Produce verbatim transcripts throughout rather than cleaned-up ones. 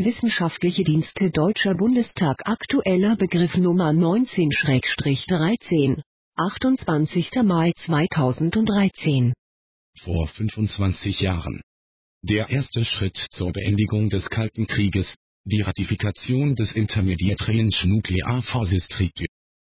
Wissenschaftliche Dienste Deutscher Bundestag Aktueller Begriff Nummer neunzehn dreizehn, achtundzwanzigster Mai zweitausenddreizehn. Vor fünfundzwanzig Jahren. Der erste Schritt zur Beendigung des Kalten Krieges, die Ratifikation des Intermediate Range Nuclear Forces Treaty.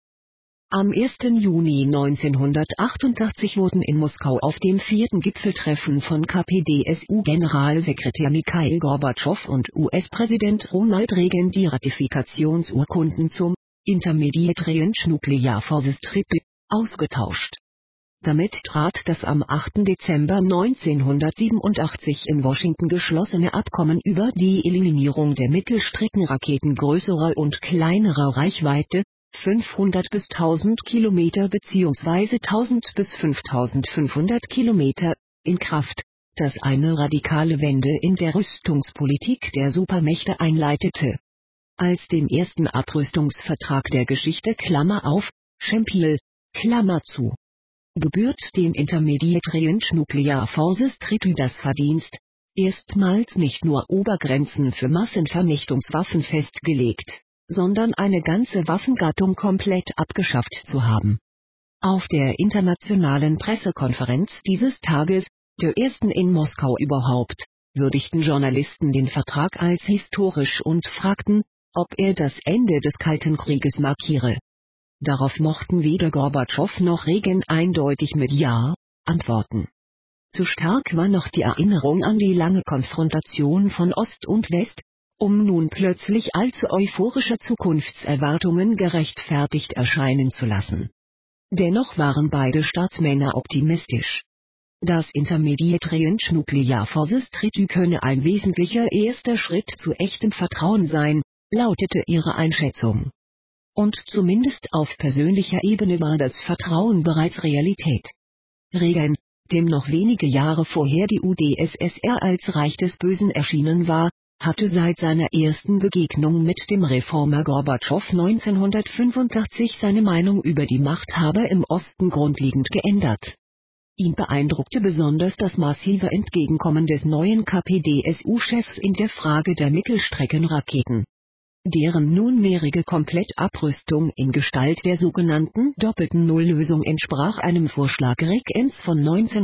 Am ersten Juni neunzehnhundertachtundachtzig wurden in Moskau auf dem vierten Gipfeltreffen von K P D S U-Generalsekretär Michail Gorbatschow und U S-Präsident Ronald Reagan die Ratifikationsurkunden zum Intermediate Range Nuclear Forces Treaty ausgetauscht. Damit trat das am achten Dezember neunzehnhundertsiebenundachtzig in Washington geschlossene Abkommen über die Eliminierung der Mittelstreckenraketen größerer und kleinerer Reichweite, fünfhundert bis tausend Kilometer bzw. tausend bis fünftausendfünfhundert Kilometer, in Kraft, das eine radikale Wende in der Rüstungspolitik der Supermächte einleitete. Als dem ersten Abrüstungsvertrag der Geschichte Klammer auf, Champil, Klammer zu, gebührt dem Intermediate Range Nuclear Forces Treaty das Verdienst, erstmals nicht nur Obergrenzen für Massenvernichtungswaffen festgelegt, sondern eine ganze Waffengattung komplett abgeschafft zu haben. Auf der internationalen Pressekonferenz dieses Tages, der ersten in Moskau überhaupt, würdigten Journalisten den Vertrag als historisch und fragten, ob er das Ende des Kalten Krieges markiere. Darauf mochten weder Gorbatschow noch Reagan eindeutig mit Ja antworten. Zu stark war noch die Erinnerung an die lange Konfrontation von Ost und West, um nun plötzlich allzu euphorische Zukunftserwartungen gerechtfertigt erscheinen zu lassen. Dennoch waren beide Staatsmänner optimistisch. Das Intermediate Range Nuclear Forces Treaty könne ein wesentlicher erster Schritt zu echtem Vertrauen sein, lautete ihre Einschätzung. Und zumindest auf persönlicher Ebene war das Vertrauen bereits Realität. Reagan, dem noch wenige Jahre vorher die U d S S R als Reich des Bösen erschienen war, hatte seit seiner ersten Begegnung mit dem Reformer Gorbatschow neunzehnhundertfünfundachtzig seine Meinung über die Machthaber im Osten grundlegend geändert. Ihn beeindruckte besonders das massive Entgegenkommen des neuen K P D S U-Chefs in der Frage der Mittelstreckenraketen. Deren nunmehrige Komplettabrüstung in Gestalt der sogenannten doppelten Null-Lösung entsprach einem Vorschlag Reagans von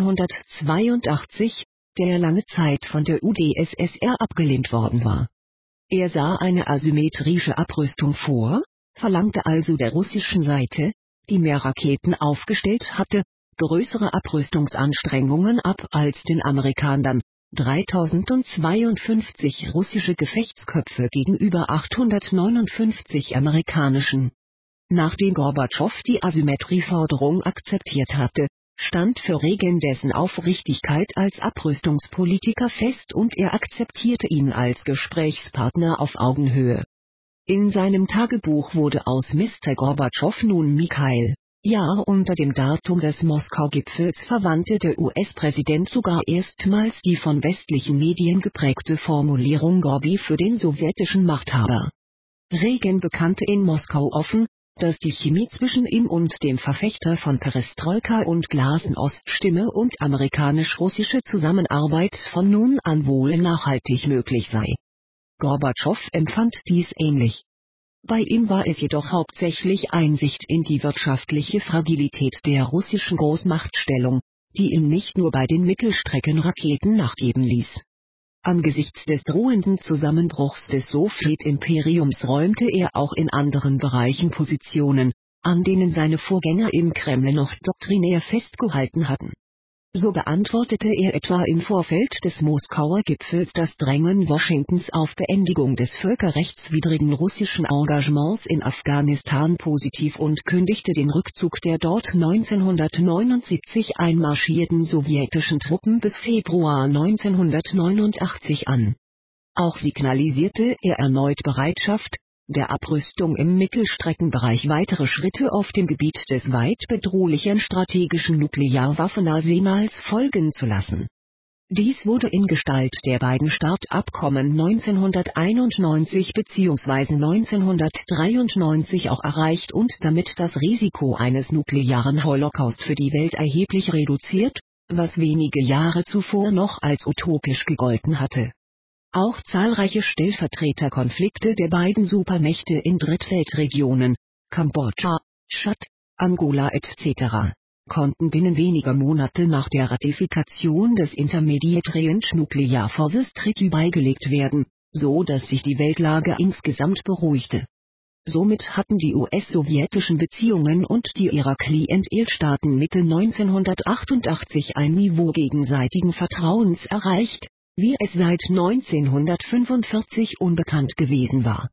neunzehnhundertzweiundachtzig, der lange Zeit von der U d S S R abgelehnt worden war. Er sah eine asymmetrische Abrüstung vor, verlangte also der russischen Seite, die mehr Raketen aufgestellt hatte, größere Abrüstungsanstrengungen ab als den Amerikanern, dreitausendzweiundfünfzig russische Gefechtsköpfe gegenüber achthundertneunundfünfzig amerikanischen. Nachdem Gorbatschow die Asymmetrieforderung akzeptiert hatte, stand für Reagan dessen Aufrichtigkeit als Abrüstungspolitiker fest und er akzeptierte ihn als Gesprächspartner auf Augenhöhe. In seinem Tagebuch wurde aus Mister Gorbatschow nun Mikhail. Ja, unter dem Datum des Moskau-Gipfels verwandte der U S-Präsident sogar erstmals die von westlichen Medien geprägte Formulierung Gorbi für den sowjetischen Machthaber. Reagan bekannte in Moskau offen, dass die Chemie zwischen ihm und dem Verfechter von Perestroika und Glasnost stimme und amerikanisch-russische Zusammenarbeit von nun an wohl nachhaltig möglich sei. Gorbatschow empfand dies ähnlich. Bei ihm war es jedoch hauptsächlich Einsicht in die wirtschaftliche Fragilität der russischen Großmachtstellung, die ihn nicht nur bei den Mittelstreckenraketen nachgeben ließ. Angesichts des drohenden Zusammenbruchs des Sowjetimperiums räumte er auch in anderen Bereichen Positionen, an denen seine Vorgänger im Kreml noch doktrinär festgehalten hatten. So beantwortete er etwa im Vorfeld des Moskauer Gipfels das Drängen Washingtons auf Beendigung des völkerrechtswidrigen russischen Engagements in Afghanistan positiv und kündigte den Rückzug der dort neunzehnhundertneunundsiebzig einmarschierten sowjetischen Truppen bis Februar neunzehnhundertneunundachtzig an. Auch signalisierte er erneut Bereitschaft, der Abrüstung im Mittelstreckenbereich weitere Schritte auf dem Gebiet des weit bedrohlichen strategischen Nuklearwaffenarsenals folgen zu lassen. Dies wurde in Gestalt der beiden Startabkommen neunzehnhunderteinundneunzig bzw. neunzehnhundertdreiundneunzig auch erreicht und damit das Risiko eines nuklearen Holocaust für die Welt erheblich reduziert, was wenige Jahre zuvor noch als utopisch gegolten hatte. Auch zahlreiche Stellvertreterkonflikte der beiden Supermächte in Drittweltregionen, Kambodscha, Tschad, Angola et cetera, konnten binnen weniger Monate nach der Ratifikation des Intermediate Range Nuclear Forces Treaty beigelegt werden, so dass sich die Weltlage insgesamt beruhigte. Somit hatten die U S-sowjetischen Beziehungen und die ihrer Klientelstaaten Mitte neunzehnhundertachtundachtzig ein Niveau gegenseitigen Vertrauens erreicht, wie es seit neunzehnhundertfünfundvierzig unbekannt gewesen war.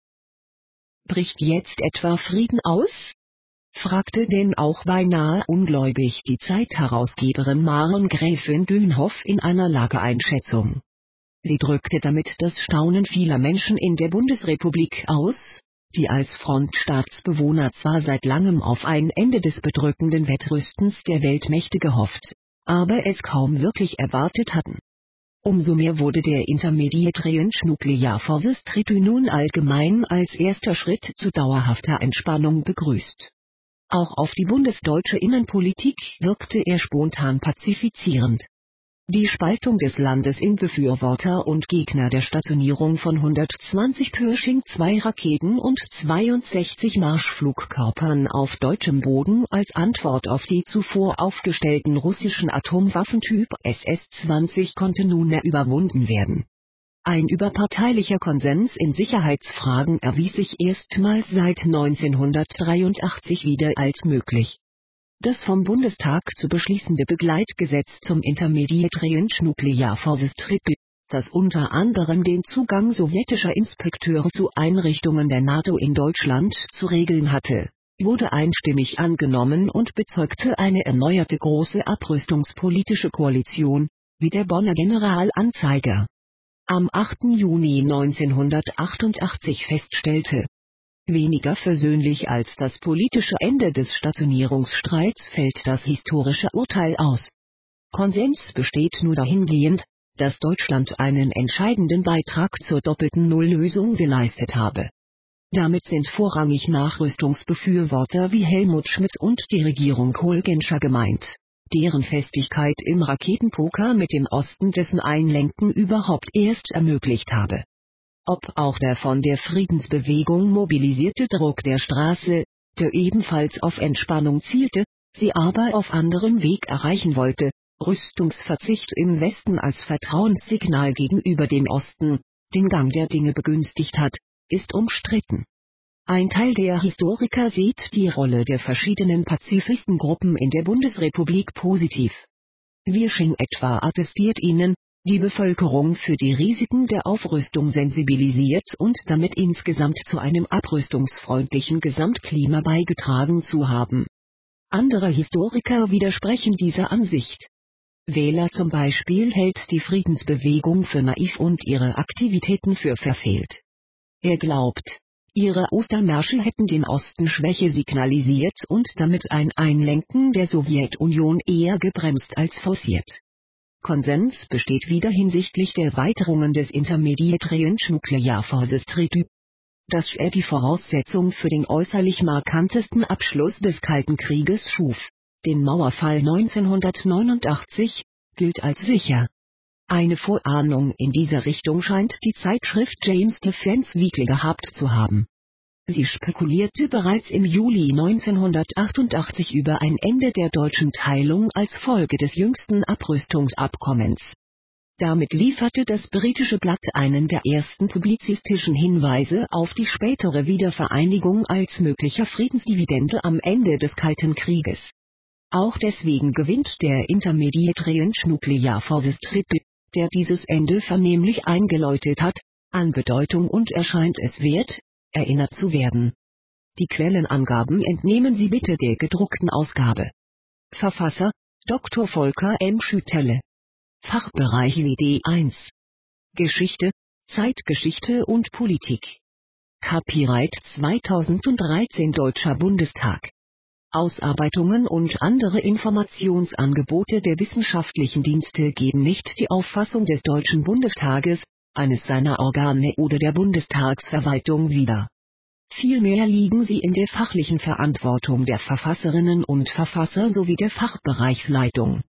Bricht jetzt etwa Frieden aus? Fragte denn auch beinahe ungläubig die Zeitherausgeberin Maren Gräfin Dönhoff in einer Lageeinschätzung. Sie drückte damit das Staunen vieler Menschen in der Bundesrepublik aus, die als Frontstaatsbewohner zwar seit langem auf ein Ende des bedrückenden Wettrüstens der Weltmächte gehofft, aber es kaum wirklich erwartet hatten. Umso mehr wurde der Intermediate Range Nuclear Forces Treaty nun allgemein als erster Schritt zu dauerhafter Entspannung begrüßt. Auch auf die bundesdeutsche Innenpolitik wirkte er spontan pazifizierend. Die Spaltung des Landes in Befürworter und Gegner der Stationierung von hundertzwanzig Pershing zwei Raketen und zweiundsechzig Marschflugkörpern auf deutschem Boden als Antwort auf die zuvor aufgestellten russischen Atomwaffentyp S S zwanzig konnte nunmehr überwunden werden. Ein überparteilicher Konsens in Sicherheitsfragen erwies sich erstmals seit neunzehnhundertdreiundachtzig wieder als möglich. Das vom Bundestag zu beschließende Begleitgesetz zum Intermediate Range Nuclear Forces Treaty, das unter anderem den Zugang sowjetischer Inspekteure zu Einrichtungen der NATO in Deutschland zu regeln hatte, wurde einstimmig angenommen und bezeugte eine erneuerte große abrüstungspolitische Koalition, wie der Bonner Generalanzeiger am achten Juni neunzehnhundertachtundachtzig feststellte. Weniger versöhnlich als das politische Ende des Stationierungsstreits fällt das historische Urteil aus. Konsens besteht nur dahingehend, dass Deutschland einen entscheidenden Beitrag zur doppelten Nulllösung geleistet habe. Damit sind vorrangig Nachrüstungsbefürworter wie Helmut Schmidt und die Regierung Kohl-Genscher gemeint, deren Festigkeit im Raketenpoker mit dem Osten dessen Einlenken überhaupt erst ermöglicht habe. Ob auch der von der Friedensbewegung mobilisierte Druck der Straße, der ebenfalls auf Entspannung zielte, sie aber auf anderem Weg erreichen wollte, Rüstungsverzicht im Westen als Vertrauenssignal gegenüber dem Osten, den Gang der Dinge begünstigt hat, ist umstritten. Ein Teil der Historiker sieht die Rolle der verschiedenen Pazifistengruppen in der Bundesrepublik positiv. Wirsching etwa attestiert ihnen, die Bevölkerung für die Risiken der Aufrüstung sensibilisiert und damit insgesamt zu einem abrüstungsfreundlichen Gesamtklima beigetragen zu haben. Andere Historiker widersprechen dieser Ansicht. Wähler zum Beispiel hält die Friedensbewegung für naiv und ihre Aktivitäten für verfehlt. Er glaubt, ihre Ostermärsche hätten dem Osten Schwäche signalisiert und damit ein Einlenken der Sowjetunion eher gebremst als forciert. Konsens besteht wieder hinsichtlich der Erweiterungen des Intermediate Range Nuclear Forces Treaty. Das er die Voraussetzung für den äußerlich markantesten Abschluss des Kalten Krieges schuf, den Mauerfall neunzehnhundertneunundachtzig, gilt als sicher. Eine Vorahnung in dieser Richtung scheint die Zeitschrift James Defense Weekly gehabt zu haben. Sie spekulierte bereits im Juli neunzehnhundertachtundachtzig über ein Ende der deutschen Teilung als Folge des jüngsten Abrüstungsabkommens. Damit lieferte das britische Blatt einen der ersten publizistischen Hinweise auf die spätere Wiedervereinigung als möglicher Friedensdividende am Ende des Kalten Krieges. Auch deswegen gewinnt der Intermediate Range Nuclear Forces Treaty, der dieses Ende vernehmlich eingeläutet hat, an Bedeutung und erscheint es wert, erinnert zu werden. Die Quellenangaben entnehmen Sie bitte der gedruckten Ausgabe. Verfasser: Doktor Volker M. Schüttele. Fachbereich W D eins. Geschichte, Zeitgeschichte und Politik. Copyright zweitausenddreizehn Deutscher Bundestag. Ausarbeitungen und andere Informationsangebote der wissenschaftlichen Dienste geben nicht die Auffassung des Deutschen Bundestages, eines seiner Organe oder der Bundestagsverwaltung wider. Vielmehr liegen sie in der fachlichen Verantwortung der Verfasserinnen und Verfasser sowie der Fachbereichsleitung.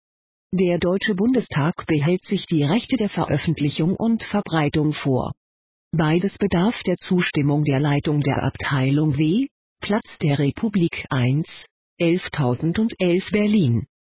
Der Deutsche Bundestag behält sich die Rechte der Veröffentlichung und Verbreitung vor. Beides bedarf der Zustimmung der Leitung der Abteilung W, Platz der Republik eins, elftausendundelf Berlin.